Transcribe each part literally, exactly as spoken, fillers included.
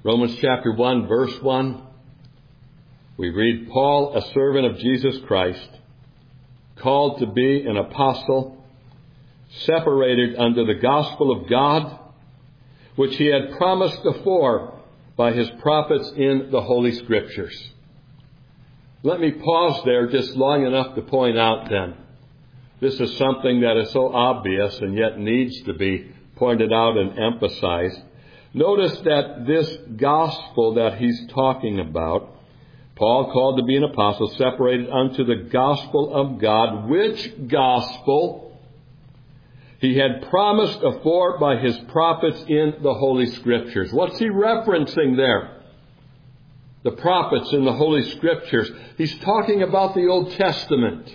Romans chapter one, verse one. We read, Paul, a servant of Jesus Christ, called to be an apostle, separated unto the gospel of God, which he had promised before by his prophets in the Holy Scriptures. Let me pause there just long enough to point out then, this is something that is so obvious and yet needs to be pointed out and emphasized. Notice that this gospel that he's talking about, Paul called to be an apostle, separated unto the gospel of God, which gospel he had promised afore by his prophets in the Holy Scriptures. What's he referencing there? The prophets in the Holy Scriptures. He's talking about the Old Testament.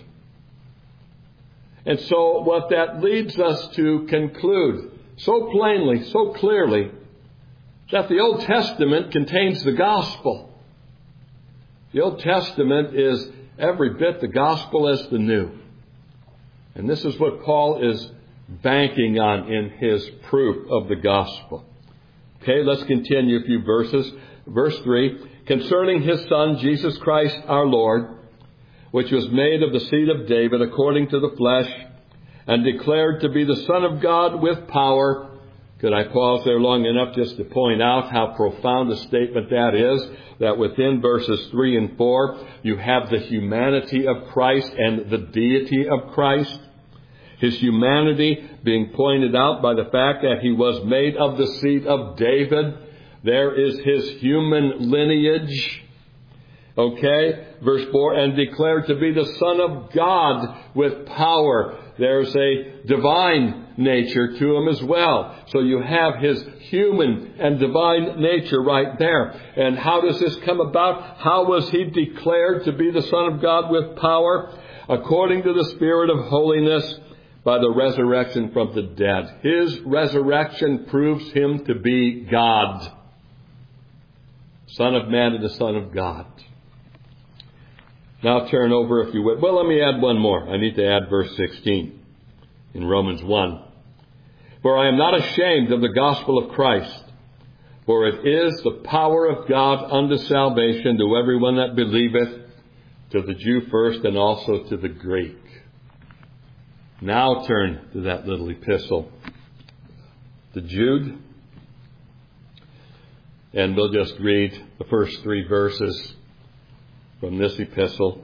And so what that leads us to conclude so plainly, so clearly, that the Old Testament contains the gospel. The Old Testament is every bit the gospel as the new. And this is what Paul is banking on in his proof of the gospel. Okay, let's continue a few verses. Verse three, concerning his Son, Jesus Christ our Lord, which was made of the seed of David according to the flesh, and declared to be the Son of God with power. Could I pause there long enough just to point out how profound a statement that is, that within verses three and four, you have the humanity of Christ and the deity of Christ. His humanity being pointed out by the fact that he was made of the seed of David. There is his human lineage. Okay, verse four, and declared to be the Son of God with power. There's a divine nature to him as well. So you have his human and divine nature right there. And how does this come about? How was he declared to be the Son of God with power? According to the Spirit of holiness, by the resurrection from the dead. His resurrection proves him to be God. Son of man and the Son of God. Now turn over, if you would. Well, let me add one more. I need to add verse sixteen in Romans one. For I am not ashamed of the gospel of Christ, for it is the power of God unto salvation to everyone that believeth, to the Jew first and also to the Greek. Now turn to that little epistle to Jude. And we'll just read the first three verses from this epistle.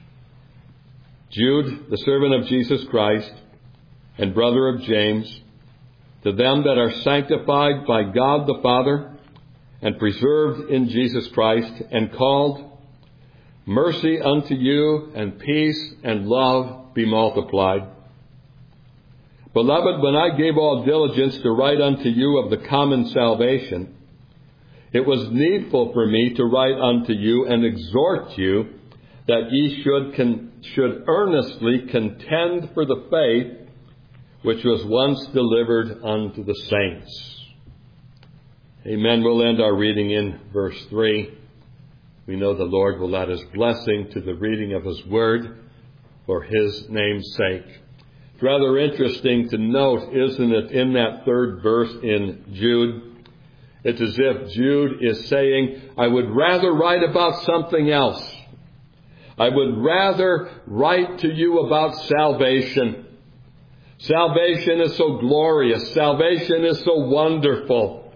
Jude, the servant of Jesus Christ, and brother of James, to them that are sanctified by God the Father, and preserved in Jesus Christ, and called, mercy unto you, and peace and love be multiplied. Beloved, when I gave all diligence to write unto you of the common salvation, it was needful for me to write unto you and exhort you that ye should con- should earnestly contend for the faith which was once delivered unto the saints. Amen. We'll end our reading in verse three. We know the Lord will add his blessing to the reading of his word for his name's sake. It's rather interesting to note, isn't it, in that third verse in Jude, it's as if Jude is saying, I would rather write about something else. I would rather write to you about salvation. Salvation is so glorious. Salvation is so wonderful.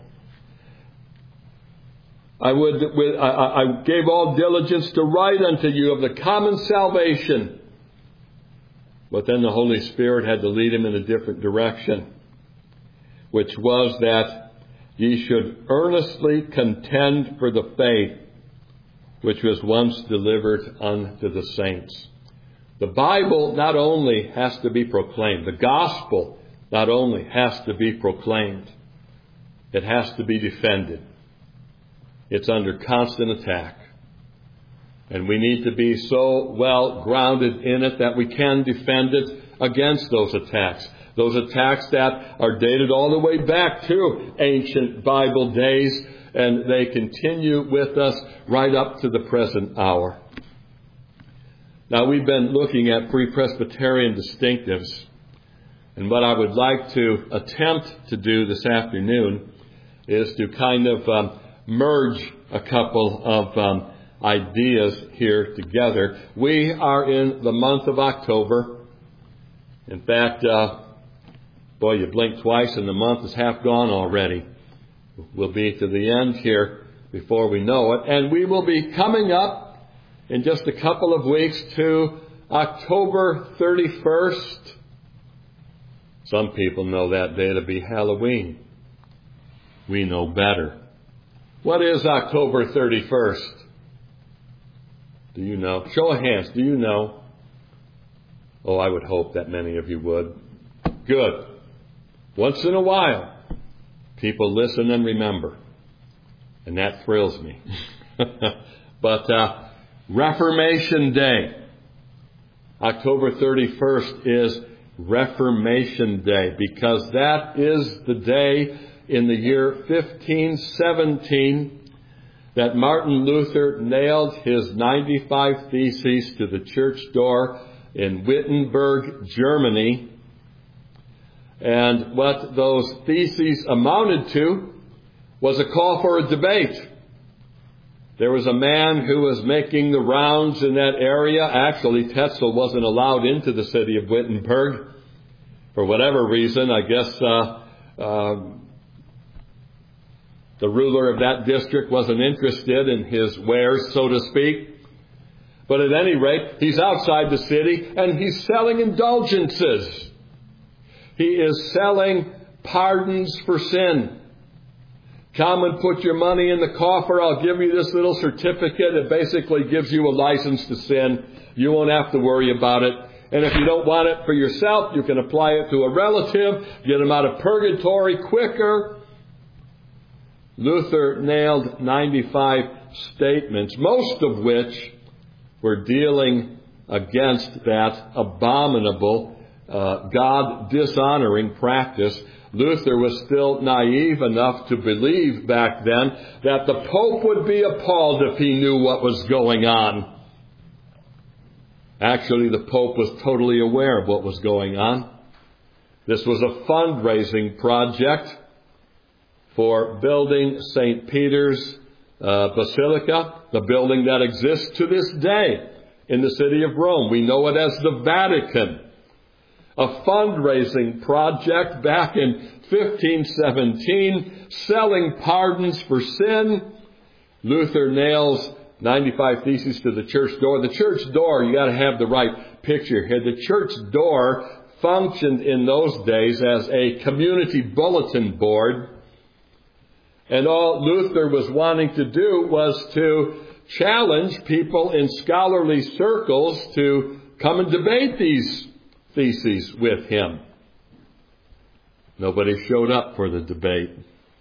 I would, I, I gave all diligence to write unto you of the common salvation. But then the Holy Spirit had to lead him in a different direction, which was that ye should earnestly contend for the faith which was once delivered unto the saints. The Bible not only has to be proclaimed, the gospel not only has to be proclaimed, it has to be defended. It's under constant attack. And we need to be so well grounded in it that we can defend it against those attacks. Those attacks that are dated all the way back to ancient Bible days, and they continue with us right up to the present hour. Now, we've been looking at pre-Presbyterian distinctives, and what I would like to attempt to do this afternoon is to kind of um, merge a couple of um, ideas here together. We are in the month of October. In fact, uh, boy, you blink twice and the month is half gone already. We'll be to the end here before we know it. And we will be coming up in just a couple of weeks to October thirty-first. Some people know that day to be Halloween. We know better. What is October thirty-first? Do you know? Show of hands. Do you know? Oh, I would hope that many of you would. Good. Once in a while, people listen and remember. And that thrills me. But uh, Reformation Day. October thirty-first is Reformation Day, because that is the day in the year fifteen seventeen that Martin Luther nailed his ninety-five Theses to the church door in Wittenberg, Germany. And what those theses amounted to was a call for a debate. There was a man who was making the rounds in that area. Actually, Tetzel wasn't allowed into the city of Wittenberg for whatever reason. I guess uh, uh, the ruler of that district wasn't interested in his wares, so to speak. But at any rate, he's outside the city and he's selling indulgences. He is selling pardons for sin. Come and put your money in the coffer. I'll give you this little certificate. It basically gives you a license to sin. You won't have to worry about it. And if you don't want it for yourself, you can apply it to a relative, get them out of purgatory quicker. Luther nailed ninety-five statements, most of which were dealing against that abominable, uh, God-dishonoring practice. Luther was still naive enough to believe back then that the Pope would be appalled if he knew what was going on. Actually, the Pope was totally aware of what was going on. This was a fundraising project for building Saint Peter's uh, Basilica, the building that exists to this day in the city of Rome. We know it as the Vatican. A fundraising project back in fifteen seventeen, selling pardons for sin. Luther nails ninety-five Theses to the church door. The church door, you got to have the right picture here. The church door functioned in those days as a community bulletin board. And all Luther was wanting to do was to challenge people in scholarly circles to come and debate these theses with him. Nobody showed up for the debate.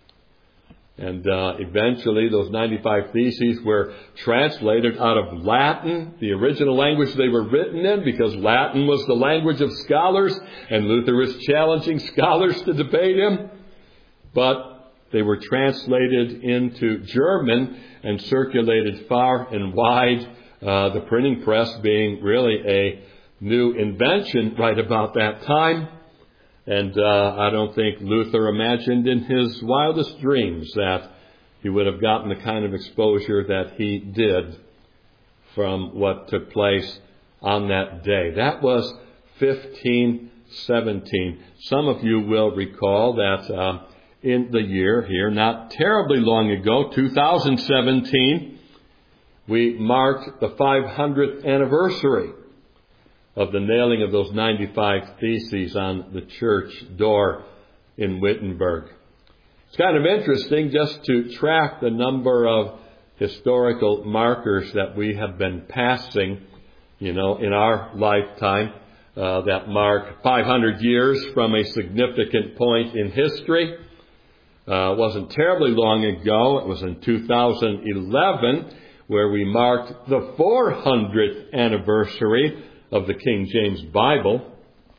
And uh, eventually those ninety-five Theses were translated out of Latin, the original language they were written in, because Latin was the language of scholars, and Luther was challenging scholars to debate him. But they were translated into German and circulated far and wide, uh, the printing press being really a new invention right about that time. And uh, I don't think Luther imagined in his wildest dreams that he would have gotten the kind of exposure that he did from what took place on that day. That was fifteen seventeen. Some of you will recall that uh, in the year here, not terribly long ago, two thousand seventeen, we marked the five hundredth anniversary of the nailing of those ninety-five Theses on the church door in Wittenberg. It's kind of interesting just to track the number of historical markers that we have been passing, you know, in our lifetime, uh, that mark five hundred years from a significant point in history. Uh, it wasn't terribly long ago. It was in two thousand eleven where we marked the four hundredth anniversary of the King James Bible.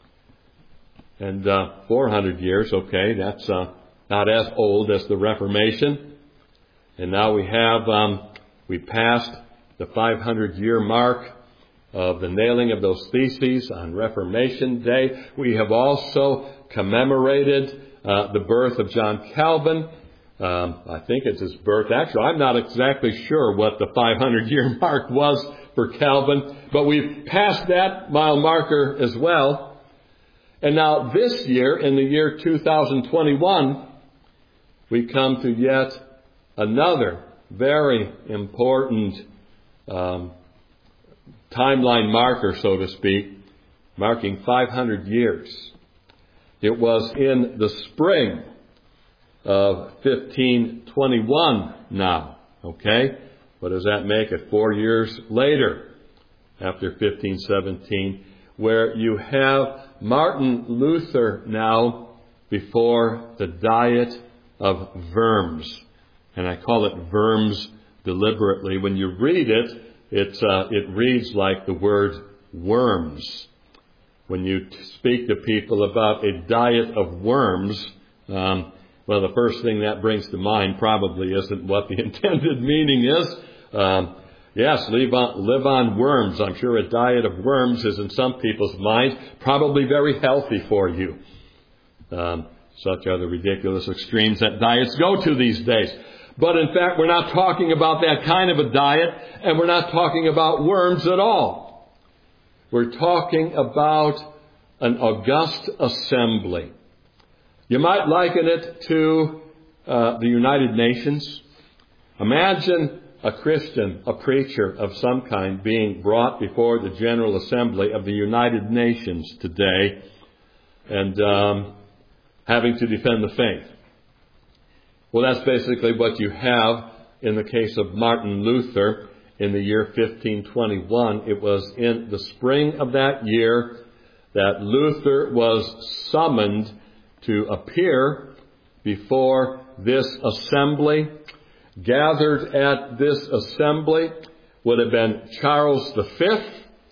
And uh, four hundred years, okay, that's uh, not as old as the Reformation. And now we have, um, we passed the five hundred year mark of the nailing of those theses on Reformation Day. We have also commemorated uh, the birth of John Calvin Um, I think it's his birth. Actually, I'm not exactly sure what the five hundred year mark was for Calvin, but we've passed that mile marker as well. And now this year, in the year two thousand twenty-one, we come to yet another very important um, timeline marker, so to speak, marking five hundred years. It was in the spring of fifteen twenty-one now, okay? What does that make it? Four years later, after fifteen seventeen, where you have Martin Luther now before the Diet of Worms. And I call it Worms deliberately. When you read it, it's, uh, it reads like the word worms. When you speak to people about a diet of worms, um, well, the first thing that brings to mind probably isn't what the intended meaning is. Um, yes, live on, live on worms. I'm sure a diet of worms is in some people's minds probably very healthy for you. Um, such are the ridiculous extremes that diets go to these days. But in fact, we're not talking about that kind of a diet, and we're not talking about worms at all. We're talking about an august assembly. You might liken it to uh, the United Nations. Imagine a Christian, a preacher of some kind, being brought before the General Assembly of the United Nations today and um, having to defend the faith. Well, that's basically what you have in the case of Martin Luther in the year fifteen twenty-one. It was in the spring of that year that Luther was summoned to appear before this assembly. Gathered at this assembly would have been Charles the Fifth,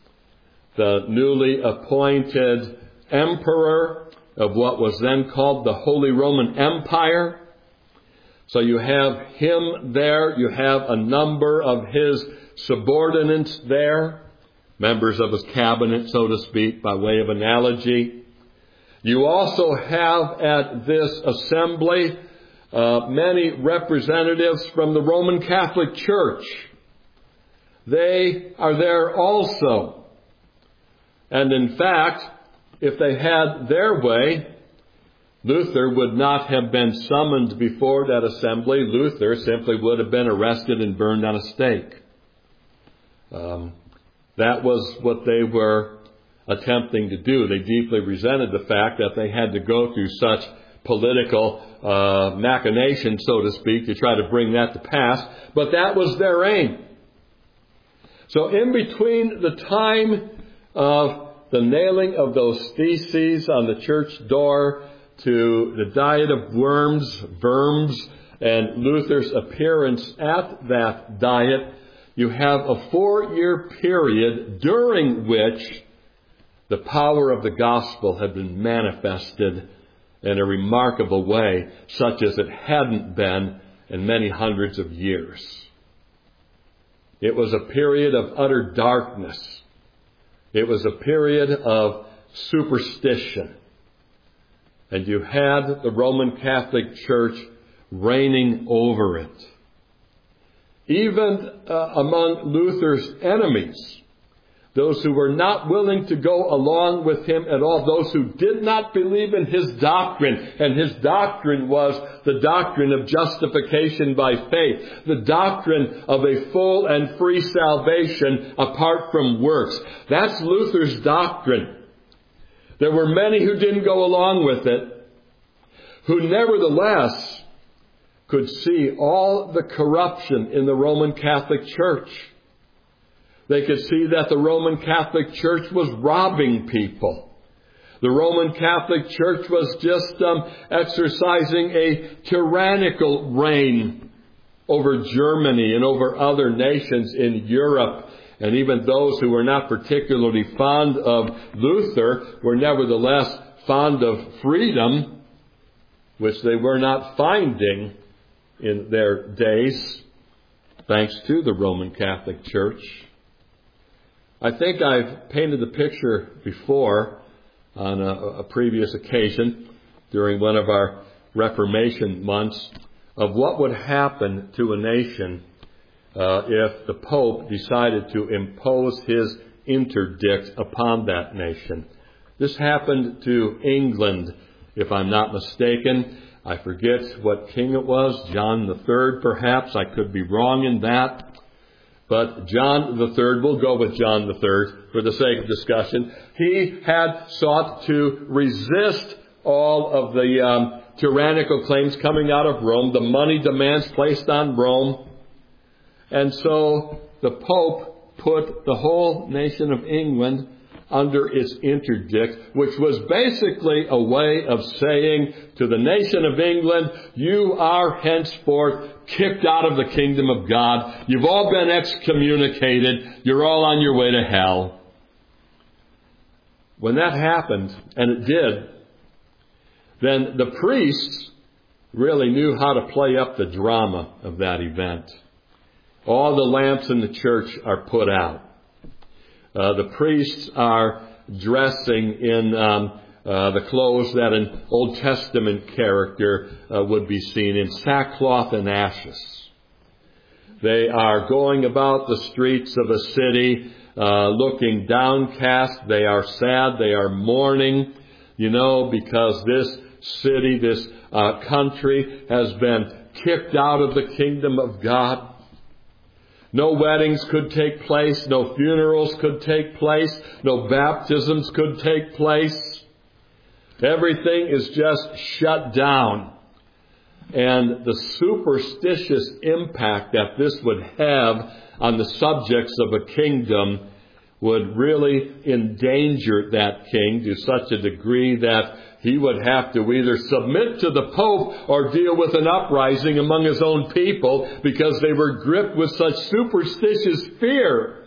the newly appointed emperor of what was then called the Holy Roman Empire. So you have him there. You have a number of his subordinates there, members of his cabinet, so to speak, by way of analogy. You also have at this assembly uh, many representatives from the Roman Catholic Church. They are there also. And in fact, if they had their way, Luther would not have been summoned before that assembly. Luther simply would have been arrested and burned on a stake. Um, that was what they were attempting to do. They deeply resented the fact that they had to go through such political uh, machination, so to speak, to try to bring that to pass. But that was their aim. So in between the time of the nailing of those theses on the church door to the Diet of Worms, Worms, and Luther's appearance at that diet, you have a four-year period during which the power of the gospel had been manifested in a remarkable way, such as it hadn't been in many hundreds of years. It was a period of utter darkness. It was a period of superstition. And you had the Roman Catholic Church reigning over it. Even uh, among Luther's enemies, those who were not willing to go along with him at all, those who did not believe in his doctrine, and his doctrine was the doctrine of justification by faith, the doctrine of a full and free salvation apart from works. That's Luther's doctrine. There were many who didn't go along with it, who nevertheless could see all the corruption in the Roman Catholic Church. They could see that the Roman Catholic Church was robbing people. The Roman Catholic Church was just um, exercising a tyrannical reign over Germany and over other nations in Europe. And even those who were not particularly fond of Luther were nevertheless fond of freedom, which they were not finding in their days, thanks to the Roman Catholic Church. I think I've painted the picture before on a, a previous occasion during one of our Reformation months of what would happen to a nation uh, if the Pope decided to impose his interdict upon that nation. This happened to England, if I'm not mistaken. I forget what king it was, John the Third perhaps. I could be wrong in that. But John the Third, we'll go with John the Third for the sake of discussion. He had sought to resist all of the um, tyrannical claims coming out of Rome, the money demands placed on Rome. And so the Pope put the whole nation of England under its interdict, which was basically a way of saying to the nation of England, you are henceforth kicked out of the kingdom of God. You've all been excommunicated. You're all on your way to hell. When that happened, and it did, then the priests really knew how to play up the drama of that event. All the lamps in the church are put out. Uh, the priests are dressing in um, uh, the clothes that an Old Testament character uh, would be seen in, sackcloth and ashes. They are going about the streets of a city uh, looking downcast. They are sad. They are mourning, you know, because this city, this uh, country has been kicked out of the kingdom of God. No weddings could take place. No funerals could take place. No baptisms could take place. Everything is just shut down. And the superstitious impact that this would have on the subjects of a kingdom would really endanger that king to such a degree that he would have to either submit to the Pope or deal with an uprising among his own people because they were gripped with such superstitious fear.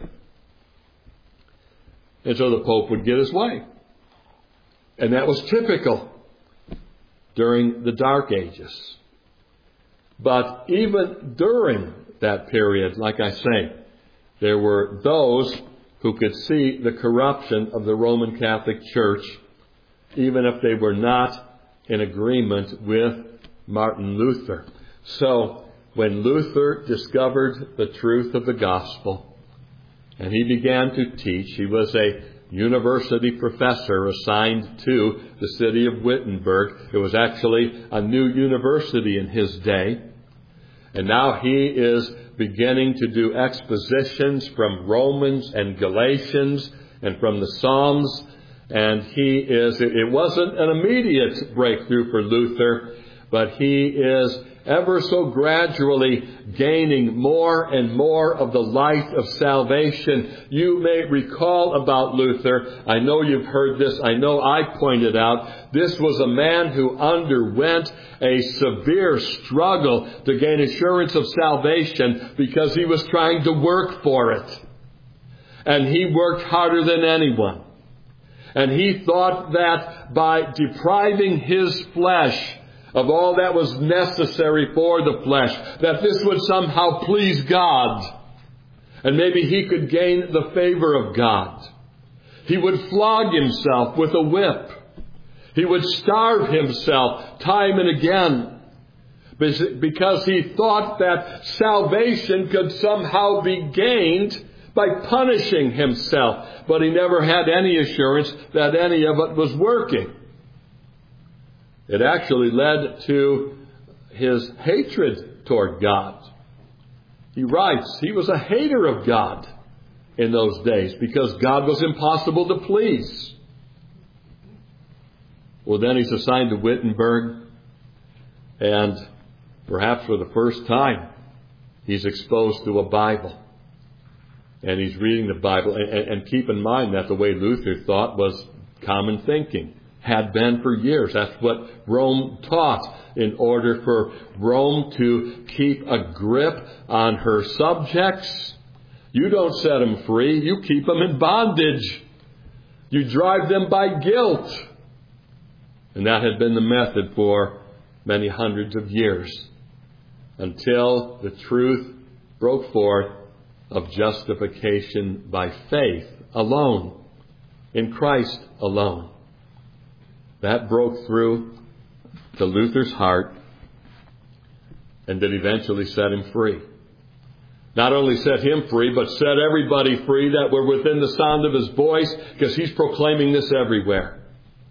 And so the Pope would get his way. And that was typical during the Dark Ages. But even during that period, like I say, there were those who could see the corruption of the Roman Catholic Church, even if they were not in agreement with Martin Luther. So, when Luther discovered the truth of the gospel, and he began to teach, he was a university professor assigned to the city of Wittenberg. It was actually a new university in his day. And now he is beginning to do expositions from Romans and Galatians and from the Psalms. And he is, it wasn't an immediate breakthrough for Luther, but he is ever so gradually gaining more and more of the light of salvation. You may recall about Luther, I know you've heard this, I know I pointed out, this was a man who underwent a severe struggle to gain assurance of salvation because he was trying to work for it. And he worked harder than anyone. And he thought that by depriving his flesh of all that was necessary for the flesh, that this would somehow please God. And maybe he could gain the favor of God. He would flog himself with a whip. He would starve himself time and again because he thought that salvation could somehow be gained by punishing himself. But he never had any assurance that any of it was working. It actually led to his hatred toward God. He writes, he was a hater of God in those days because God was impossible to please. Well, then he's assigned to Wittenberg, and perhaps for the first time, he's exposed to a Bible. And he's reading the Bible. And, and keep in mind that the way Luther thought was common thinking. Had been for years. That's what Rome taught. In order for Rome to keep a grip on her subjects, you don't set them free. You keep them in bondage. You drive them by guilt. And that had been the method for many hundreds of years until the truth broke forth of justification by faith alone, in Christ alone. That broke through to Luther's heart, and that eventually set him free. Not only set him free, but set everybody free that were within the sound of his voice, because he's proclaiming this everywhere.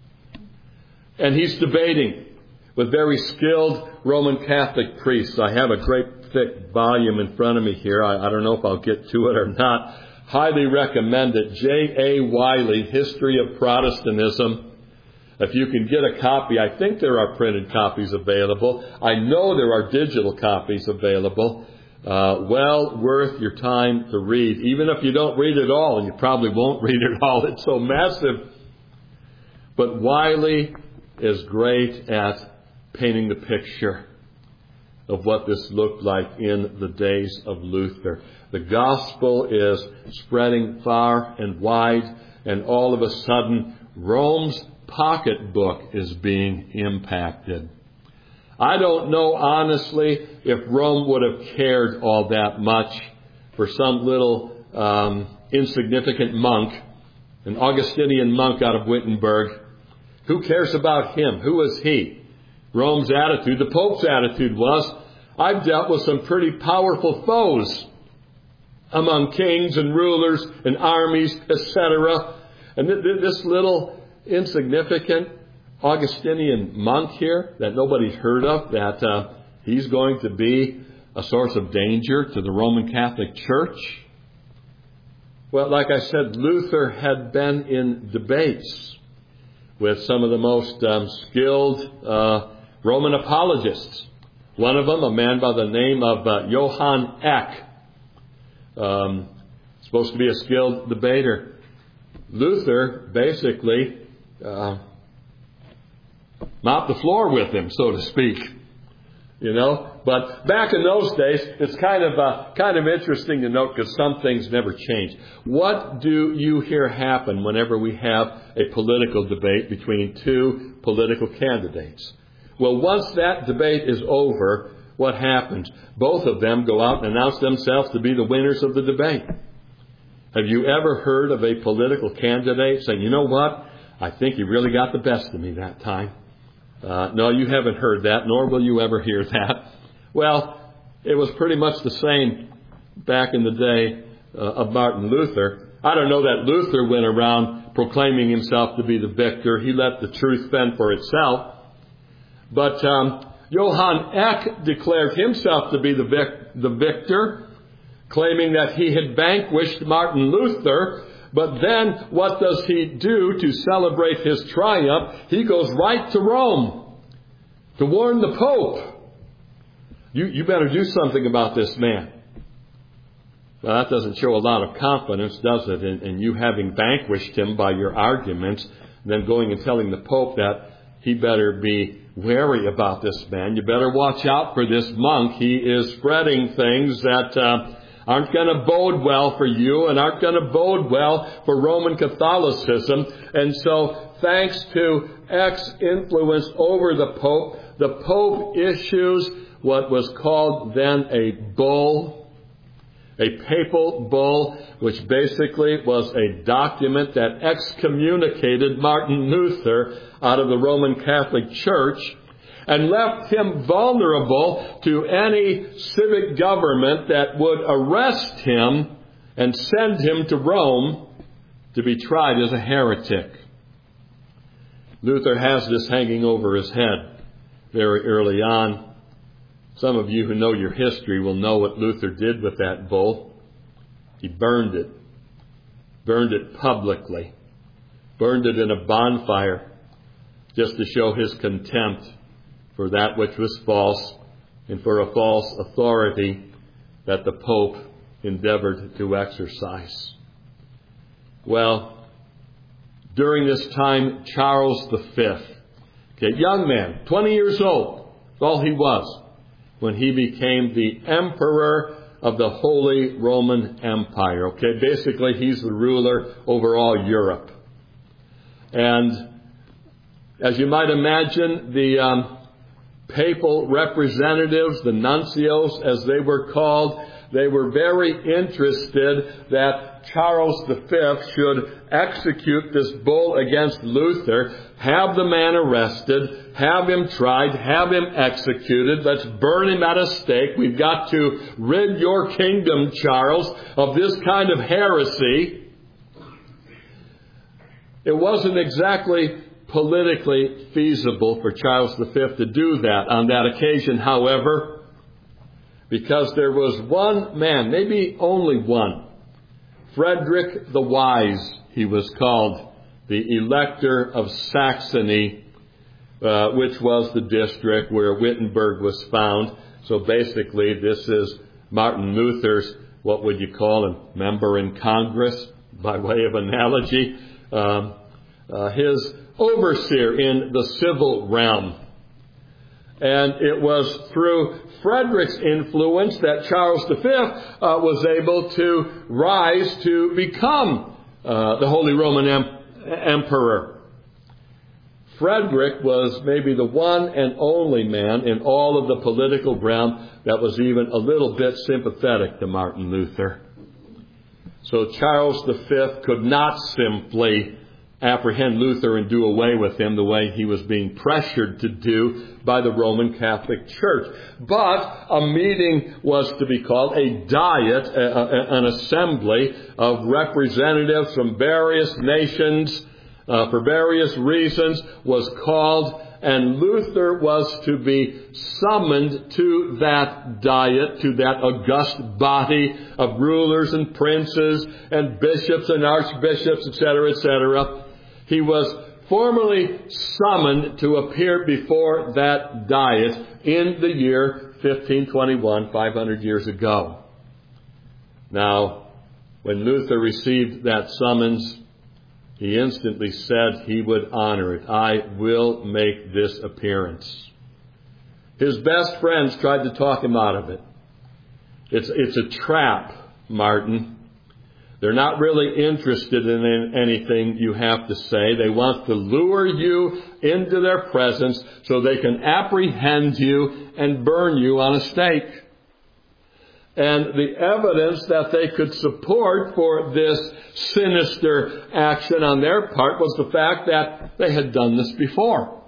And he's debating with very skilled Roman Catholic priests. I have a great thick volume in front of me here. I, I don't know if I'll get to it or not. Highly recommend it. J A Wiley, History of Protestantism. If you can get a copy, I think there are printed copies available. I know there are digital copies available. Uh, well worth your time to read. Even if you don't read it all, and you probably won't read it all, it's so massive. But Wiley is great at painting the picture of what this looked like in the days of Luther. The gospel is spreading far and wide, and all of a sudden, Rome's pocketbook is being impacted. I don't know, honestly, if Rome would have cared all that much for some little um, insignificant monk, an Augustinian monk out of Wittenberg. Who cares about him? Who is he? Rome's attitude, the Pope's attitude was, I've dealt with some pretty powerful foes among kings and rulers and armies, et cetera. And th- th- this little insignificant Augustinian monk here that nobody's heard of, that uh, he's going to be a source of danger to the Roman Catholic Church. Well, like I said, Luther had been in debates with some of the most um, skilled uh, Roman apologists. One of them, a man by the name of uh, Johann Eck, um, supposed to be a skilled debater. Luther basically uh, mopped the floor with him, so to speak. You know, but back in those days, it's kind of uh, kind of interesting to note, because some things never change. What do you hear happen whenever we have a political debate between two political candidates? Well, once that debate is over, what happens? Both of them go out and announce themselves to be the winners of the debate. Have you ever heard of a political candidate saying, you know what, I think you really got the best of me that time? Uh, no, you haven't heard that, nor will you ever hear that. Well, it was pretty much the same back in the day uh, of Martin Luther. I don't know that Luther went around proclaiming himself to be the victor. He let the truth fend for itself. But um, Johann Eck declared himself to be the, vic- the victor, claiming that he had vanquished Martin Luther. But then what does he do to celebrate his triumph? He goes right to Rome to warn the Pope. You, you better do something about this man. Well, that doesn't show a lot of confidence, does it? In, in you having vanquished him by your arguments, then going and telling the Pope that he better be wary about this man. You better watch out for this monk. He is spreading things that uh, aren't going to bode well for you and aren't going to bode well for Roman Catholicism. And so, thanks to Eck's influence over the Pope, the Pope issues what was called then a bull, a papal bull, which basically was a document that excommunicated Martin Luther out of the Roman Catholic Church and left him vulnerable to any civic government that would arrest him and send him to Rome to be tried as a heretic. Luther has this hanging over his head very early on. Some of you who know your history will know what Luther did with that bull. He burned it. Burned it publicly. Burned it in a bonfire just to show his contempt for that which was false and for a false authority that the Pope endeavored to exercise. Well, during this time, Charles the Fifth, okay, young man, twenty years old, that's all he was, when he became the Emperor of the Holy Roman Empire. Okay, basically he's the ruler over all Europe. And as you might imagine, the um, papal representatives, the nuncios as they were called, they were very interested that Charles the Fifth should execute this bull against Luther, have the man arrested, have him tried, have him executed. Let's burn him at a stake. We've got to rid your kingdom, Charles, of this kind of heresy. It wasn't exactly politically feasible for Charles the Fifth to do that on that occasion, however, because there was one man, maybe only one, Frederick the Wise, he was called, the Elector of Saxony, uh, which was the district where Wittenberg was found. So basically, this is Martin Luther's, what would you call him, member in Congress, by way of analogy, um, uh, his overseer in the civil realm. And it was through Frederick's influence that Charles the Fifth uh, was able to rise to become uh, the Holy Roman em- Emperor. Frederick was maybe the one and only man in all of the political realm that was even a little bit sympathetic to Martin Luther. So Charles the Fifth could not simply apprehend Luther and do away with him the way he was being pressured to do by the Roman Catholic Church. But a meeting was to be called, a diet, a, a, an assembly of representatives from various nations uh, for various reasons was called, and Luther was to be summoned to that diet, to that august body of rulers and princes and bishops and archbishops, et cetera, et cetera. He was formally summoned to appear before that diet in the year fifteen twenty-one, five hundred years ago. Now, when Luther received that summons, he instantly said he would honor it. I will make this appearance. His best friends tried to talk him out of it. It's, it's a trap, Martin. They're not really interested in anything you have to say. They want to lure you into their presence so they can apprehend you and burn you on a stake. And the evidence that they could support for this sinister action on their part was the fact that they had done this before.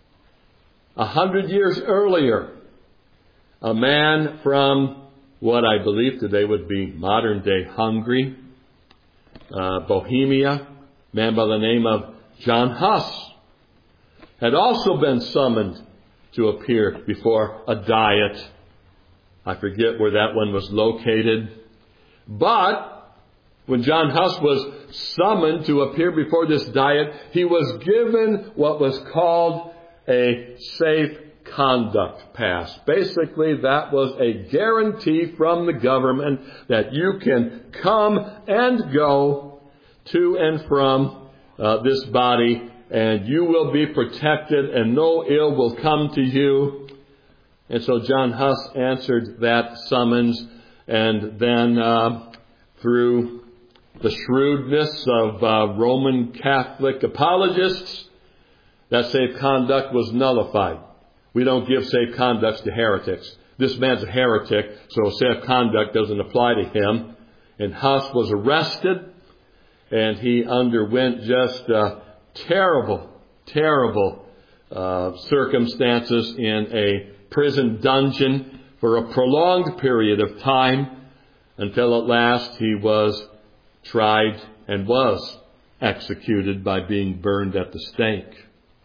A hundred years earlier, a man from what I believe today would be modern-day Hungary, Uh, Bohemia, a man by the name of John Huss, had also been summoned to appear before a diet. I forget where that one was located. But when John Huss was summoned to appear before this diet, he was given what was called a safe conduct pass. Basically, that was a guarantee from the government that you can come and go to and from uh, this body, and you will be protected and no ill will come to you. And so John Huss answered that summons, and then uh, through the shrewdness of uh, Roman Catholic apologists, that safe conduct was nullified. We don't give safe conducts to heretics. This man's a heretic, so safe conduct doesn't apply to him. And Huss was arrested, and he underwent just uh, terrible, terrible uh, circumstances in a prison dungeon for a prolonged period of time, until at last he was tried and was executed by being burned at the stake.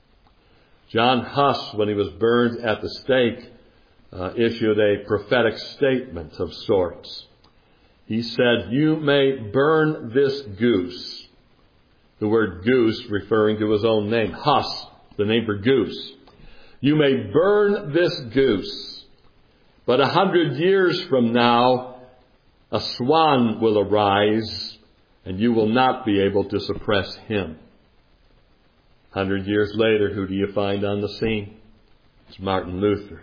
John Huss, when he was burned at the stake, uh, issued a prophetic statement of sorts. He said, "You may burn this goose." The word goose referring to his own name. Huss, the name for goose. "You may burn this goose, but a hundred years from now, a swan will arise, and you will not be able to suppress him." Hundred years later, who do you find on the scene? It's Martin Luther.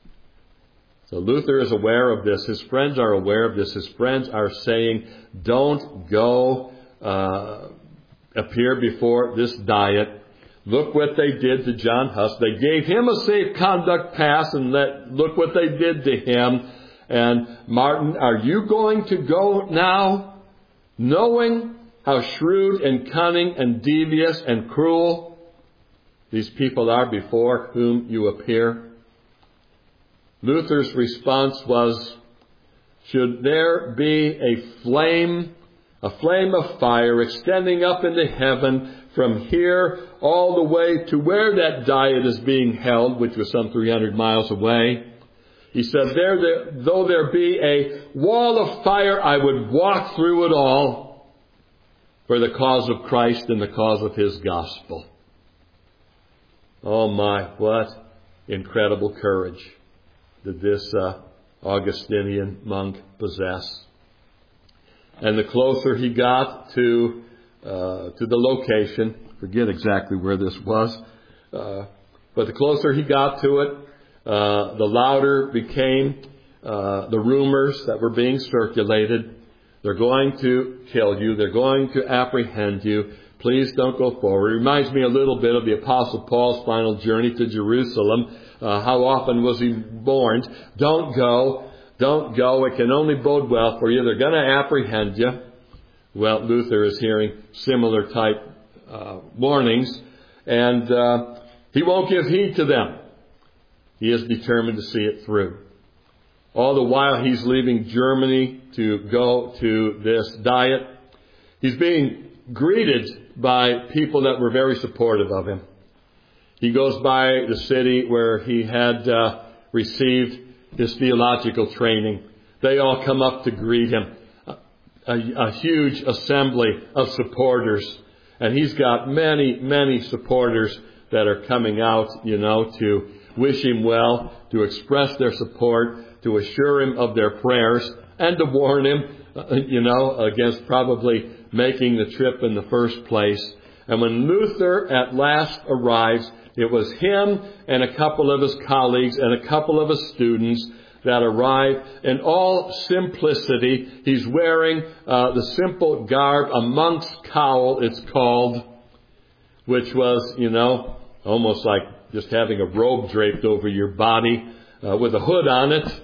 So Luther is aware of this. His friends are aware of this. His friends are saying, don't go uh, appear before this diet. Look what they did to John Huss. They gave him a safe conduct pass, and let, look what they did to him. And Martin, are you going to go now, knowing how shrewd and cunning and devious and cruel these people are before whom you appear? Luther's response was, should there be a flame, a flame of fire extending up into heaven from here all the way to where that diet is being held, which was some three hundred miles away. He said, there, there, though there be a wall of fire, I would walk through it all for the cause of Christ and the cause of His gospel. Oh my, what incredible courage did this uh, Augustinian monk possess. And the closer he got to Uh, to the location, forget exactly where this was, uh, but the closer he got to it, uh, the louder became uh, the rumors that were being circulated. They're going to kill you. They're going to apprehend you. Please don't go forward. It reminds me a little bit of the Apostle Paul's final journey to Jerusalem. Uh, how often was he warned? Don't go. Don't go. It can only bode well for you. They're going to apprehend you. Well, Luther is hearing similar type uh, warnings, and uh, he won't give heed to them. He is determined to see it through. All the while he's leaving Germany to go to this diet, he's being greeted by people that were very supportive of him. He goes by the city where he had uh, received his theological training. They all come up to greet him. A, a huge assembly of supporters. And he's got many, many supporters that are coming out, you know, to wish him well, to express their support, to assure him of their prayers, and to warn him, uh, you know, against probably making the trip in the first place. And when Luther at last arrives, it was him and a couple of his colleagues and a couple of his students that arrive in all simplicity. He's wearing uh, the simple garb, a monk's cowl, it's called, which was, you know, almost like just having a robe draped over your body uh, with a hood on it.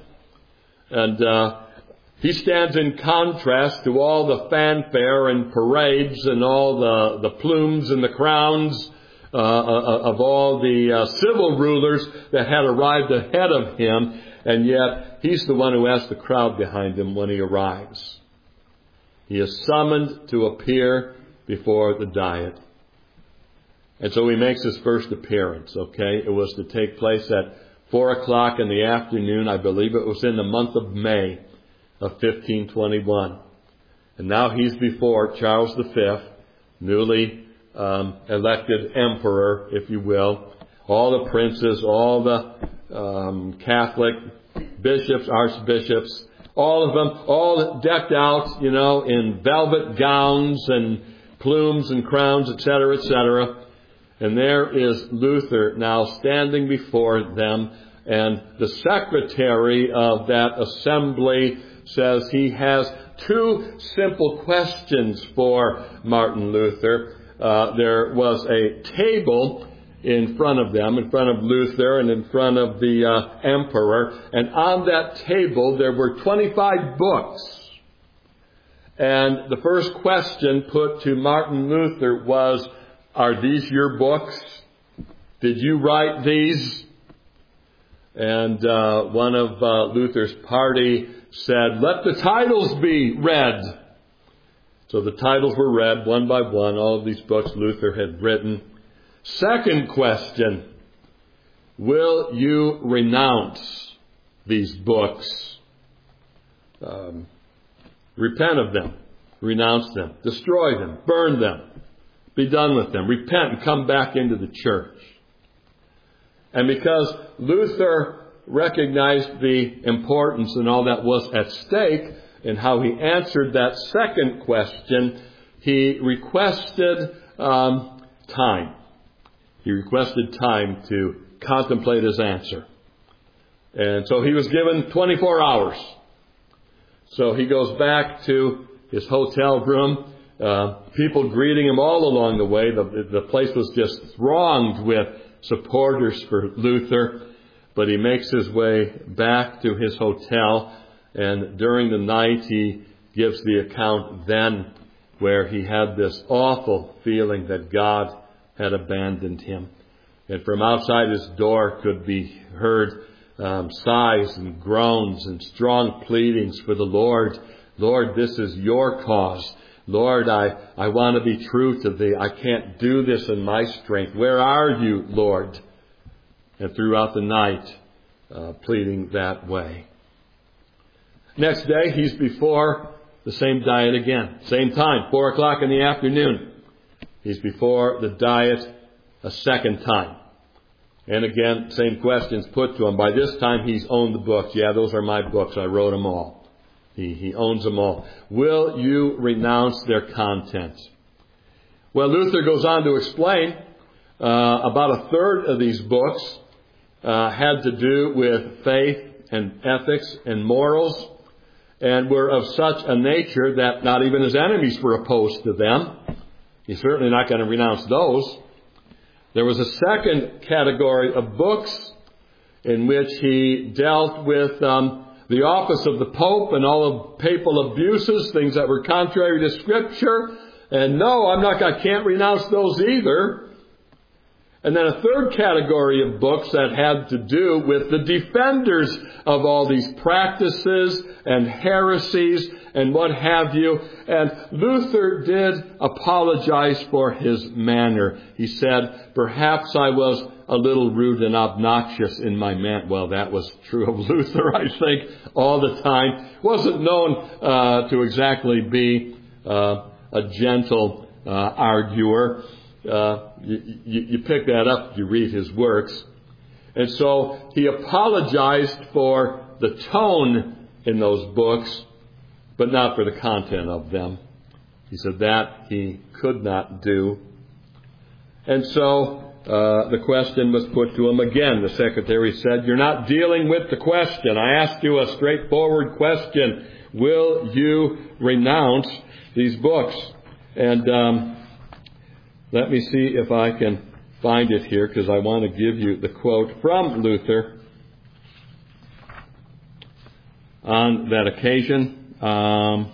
And uh, he stands in contrast to all the fanfare and parades and all the, the plumes and the crowns uh, of all the uh, civil rulers that had arrived ahead of him. And yet, he's the one who has the crowd behind him when he arrives. He is summoned to appear before the diet. And so he makes his first appearance, okay? It was to take place at four o'clock in the afternoon. I believe it was in the month of May of fifteen twenty-one. And now he's before Charles the Fifth, newly um, elected emperor, if you will. All the princes, all the Um, Catholic bishops, archbishops, all of them, all decked out, you know, in velvet gowns and plumes and crowns, et cetera, et cetera. And there is Luther now standing before them, and the secretary of that assembly says he has two simple questions for Martin Luther. Uh, there was a table in front of them, in front of Luther and in front of the uh, emperor. And on that table there were twenty-five books. And the first question put to Martin Luther was, are these your books? Did you write these? And uh, one of uh, Luther's party said, let the titles be read. So the titles were read one by one, all of these books Luther had written. Second question, will you renounce these books? Um, repent of them, renounce them, destroy them, burn them, be done with them, repent and come back into the church. And because Luther recognized the importance and all that was at stake in how he answered that second question, he requested um, time. He requested time to contemplate his answer. And so he was given twenty-four hours. So he goes back to his hotel room Uh, people greeting him all along the way. The, the place was just thronged with supporters for Luther. But he makes his way back to his hotel, and during the night he gives the account then where he had this awful feeling that God had abandoned him. And from outside his door could be heard um, sighs and groans and strong pleadings for the Lord. Lord, this is your cause. Lord, I, I want to be true to thee. I can't do this in my strength. Where are you, Lord? And throughout the night, uh, pleading that way. Next day, he's before the same diet again. Same time, four o'clock in the afternoon. He's before the diet a second time. And again, same questions put to him. By this time, he's owned the books. Yeah, those are my books. I wrote them all. He, he owns them all. Will you renounce their contents? Well, Luther goes on to explain uh, about a third of these books uh, had to do with faith and ethics and morals, and were of such a nature that not even his enemies were opposed to them. He's certainly not going to renounce those. There was a second category of books in which he dealt with um, the office of the Pope and all of papal abuses, things that were contrary to Scripture. And no, I'm not, I can't renounce those either. And then a third category of books that had to do with the defenders of all these practices and heresies and what have you. And Luther did apologize for his manner. He said, perhaps I was a little rude and obnoxious in my manner. Well, that was true of Luther, I think, all the time. Wasn't known uh, to exactly be uh, a gentle uh, arguer. Uh, you, you, you pick that up if you read his works. And so he apologized for the tone in those books, but not for the content of them. He said that he could not do. And so uh, the question was put to him again. The secretary said, you're not dealing with the question. I asked you a straightforward question. Will you renounce these books? And um let me see if I can find it here, because I want to give you the quote from Luther on that occasion. Um,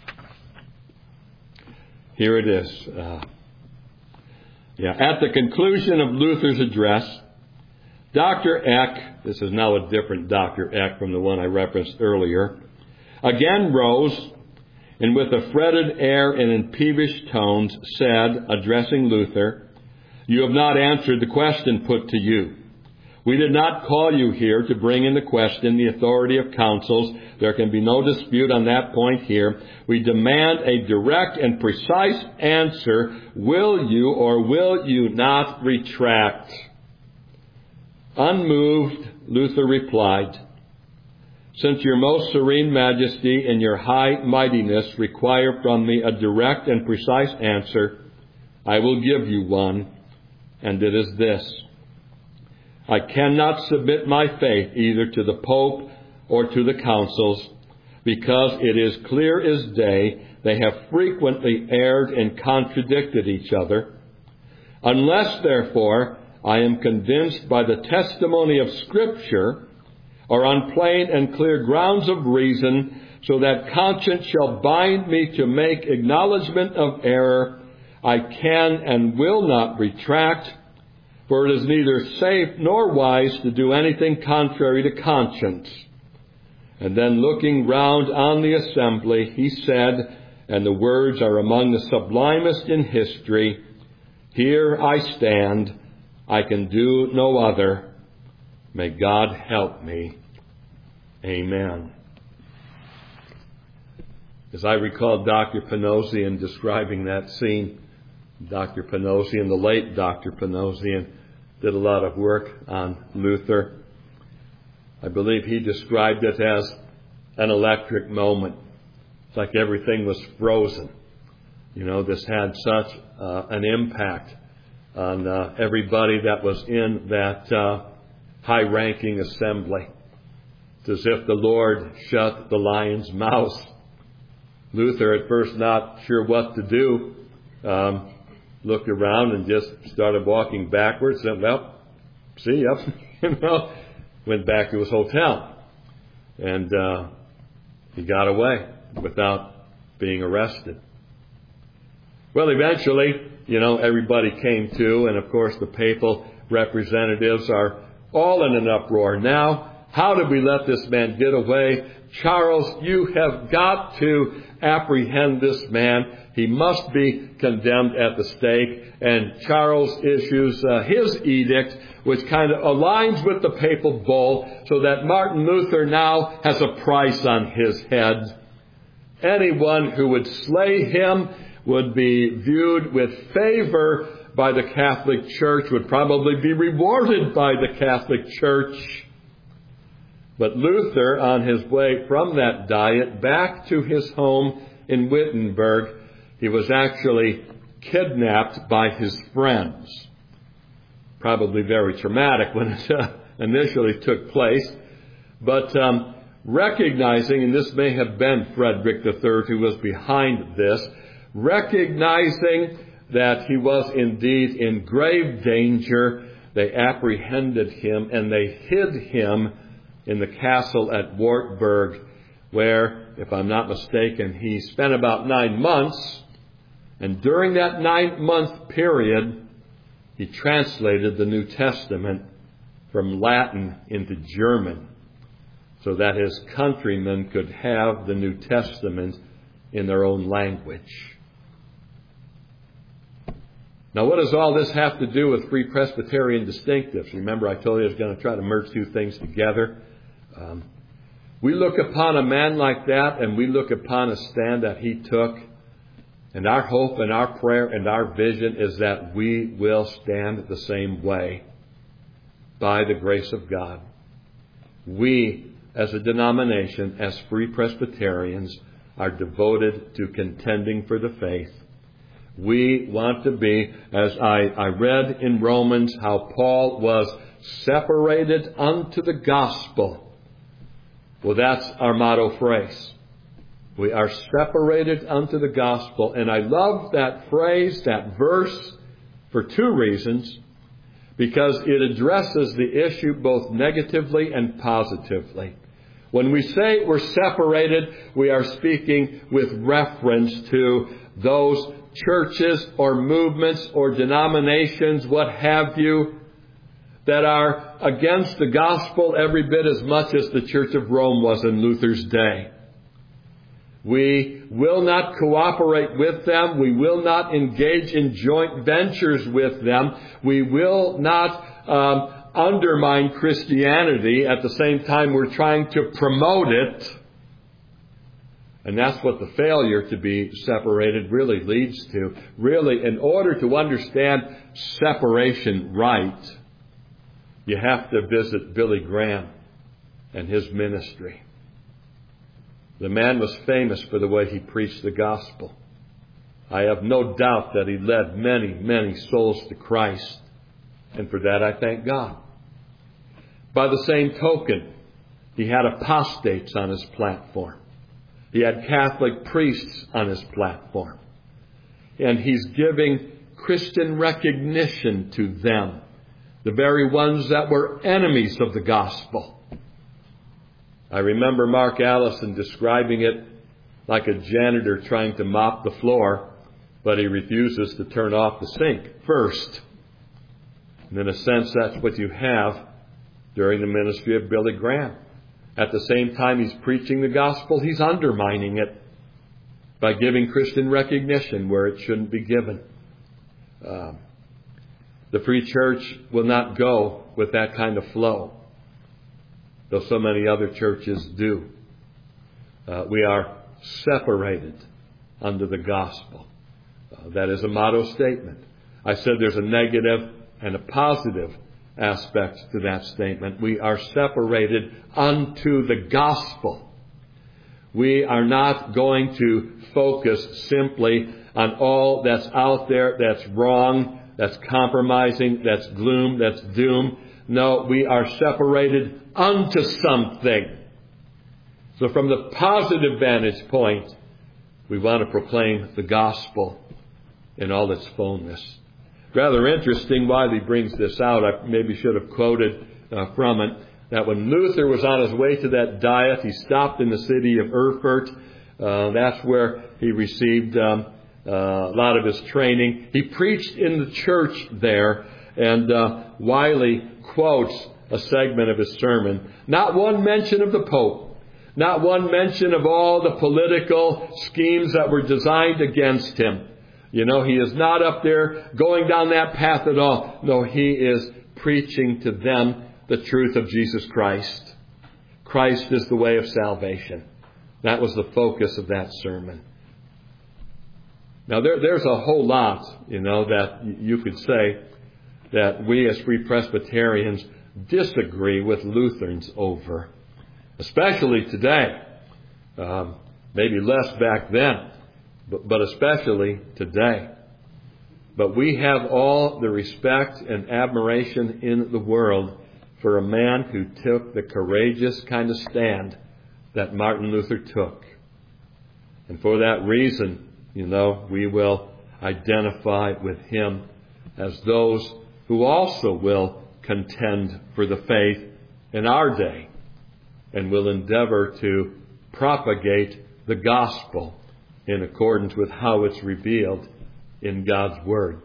here it is. Uh, yeah, at the conclusion of Luther's address, Doctor Eck, this is now a different Doctor Eck from the one I referenced earlier, again rose, and with a fretted air and in peevish tones said, addressing Luther, you have not answered the question put to you. We did not call you here to bring into question the authority of councils. There can be no dispute on that point here. We demand a direct and precise answer. Will you or will you not retract? Unmoved, Luther replied, since your most serene majesty and your high mightiness require from me a direct and precise answer, I will give you one, and it is this. I cannot submit my faith either to the Pope or to the councils, because it is clear as day they have frequently erred and contradicted each other. Unless, therefore, I am convinced by the testimony of Scripture, or on plain and clear grounds of reason, so that conscience shall bind me to make acknowledgement of error, I can and will not retract, for it is neither safe nor wise to do anything contrary to conscience. And then looking round on the assembly, he said, and the words are among the sublimest in history, here I stand, I can do no other. May God help me. Amen. As I recall Doctor Panosian describing that scene, Doctor Panosian, the late Doctor Panosian, did a lot of work on Luther. I believe he described it as an electric moment. It's like everything was frozen. You know, this had such uh, an impact on uh, everybody that was in that uh, high-ranking assembly. It's as if the Lord shut the lion's mouth. Luther, at first not sure what to do, um, looked around and just started walking backwards. And, well, see ya. you know, went back to his hotel. And uh, he got away without being arrested. Well, eventually, you know, everybody came to, and of course the papal representatives are all in an uproar. Now, how did we let this man get away? Charles, you have got to apprehend this man. He must be condemned at the stake. And Charles issues uh, his edict, which kind of aligns with the papal bull, so that Martin Luther now has a price on his head. Anyone who would slay him would be viewed with favor by the Catholic Church, would probably be rewarded by the Catholic Church. But Luther, on his way from that diet back to his home in Wittenberg, he was actually kidnapped by his friends. Probably very traumatic when it uh, initially took place. But um, recognizing, and this may have been Frederick the Third who was behind this, recognizing that he was indeed in grave danger, they apprehended him and they hid him in the castle at Wartburg, where, if I'm not mistaken, he spent about nine months. And during that nine-month period, he translated the New Testament from Latin into German, so that his countrymen could have the New Testament in their own language. Now, what does all this have to do with Free Presbyterian distinctives? Remember, I told you I was going to try to merge two things together. Um, we look upon a man like that, and we look upon a stand that he took, and our hope and our prayer and our vision is that we will stand the same way by the grace of God. We, as a denomination, as Free Presbyterians, are devoted to contending for the faith. We want to be, as I, I read in Romans, how Paul was separated unto the gospel. Well, that's our motto phrase. We are separated unto the gospel. And I love that phrase, that verse, for two reasons. Because it addresses the issue both negatively and positively. When we say we're separated, we are speaking with reference to those churches or movements or denominations, what have you, that are against the gospel every bit as much as the Church of Rome was in Luther's day. We will not cooperate with them. We will not engage in joint ventures with them. We will not um, undermine Christianity. At the same time, we're trying to promote it. And that's what the failure to be separated really leads to. Really, in order to understand separation right, you have to visit Billy Graham and his ministry. The man was famous for the way he preached the gospel. I have no doubt that he led many, many souls to Christ. And for that I thank God. By the same token, he had apostates on his platform. He had Catholic priests on his platform. And he's giving Christian recognition to them, the very ones that were enemies of the gospel. I remember Mark Allison describing it like a janitor trying to mop the floor, but he refuses to turn off the sink first. And in a sense, that's what you have during the ministry of Billy Graham. At the same time he's preaching the gospel, he's undermining it by giving Christian recognition where it shouldn't be given. Uh, the Free Church will not go with that kind of flow, though so many other churches do. Uh, we are separated under the gospel. Uh, that is a motto statement. I said there's a negative and a positive aspect to that statement. We are separated unto the gospel. We are not going to focus simply on all that's out there, that's wrong, that's compromising, that's gloom, that's doom. No, we are separated unto something. So from the positive vantage point, We want to proclaim the gospel in all its fullness. Rather interesting, Wiley brings this out. I maybe should have quoted uh, from it, that when Luther was on his way to that diet, he stopped in the city of Erfurt. Uh, that's where he received um, uh, a lot of his training. He preached in the church there, and uh, Wiley quotes a segment of his sermon. Not one mention of the Pope. Not one mention of all the political schemes that were designed against him. You know, he is not up there going down that path at all. No, he is preaching to them the truth of Jesus Christ. Christ is the way of salvation. That was the focus of that sermon. Now, there, there's a whole lot, you know, that you could say that we as Free Presbyterians disagree with Lutherans over. Especially today. Um, maybe less back then, but, but especially today. But we have all the respect and admiration in the world for a man who took the courageous kind of stand that Martin Luther took. And for that reason, you know, we will identify with him as those who also will contend for the faith in our day and will endeavor to propagate the gospel in accordance with how it's revealed in God's Word.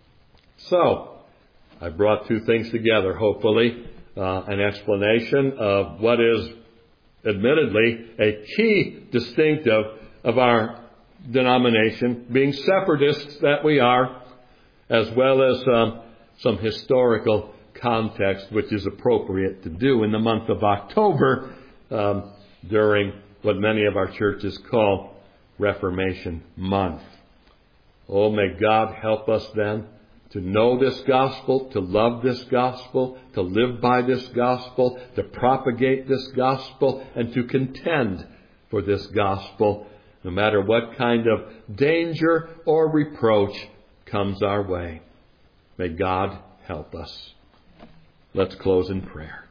So, I brought two things together, hopefully. Uh, an explanation of what is admittedly a key distinctive of our denomination, being separatists that we are, as well as um, some historical context which is appropriate to do in the month of October um, during what many of our churches call Reformation Month. Oh, may God help us then to know this gospel, to love this gospel, to live by this gospel, to propagate this gospel, and to contend for this gospel, no matter what kind of danger or reproach comes our way. May God help us. Let's close in prayer.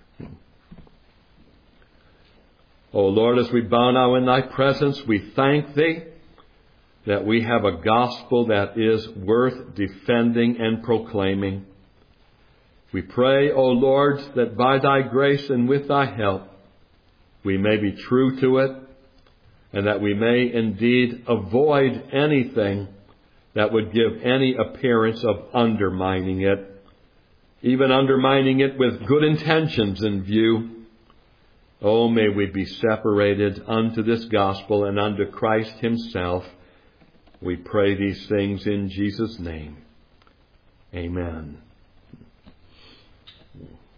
O Lord, as we bow now in Thy presence, we thank Thee that we have a gospel that is worth defending and proclaiming. We pray, O Lord, that by Thy grace and with Thy help, we may be true to it, and that we may indeed avoid anything that would give any appearance of undermining it, even undermining it with good intentions in view. Oh, may we be separated unto this gospel and unto Christ Himself. We pray these things in Jesus' name. Amen.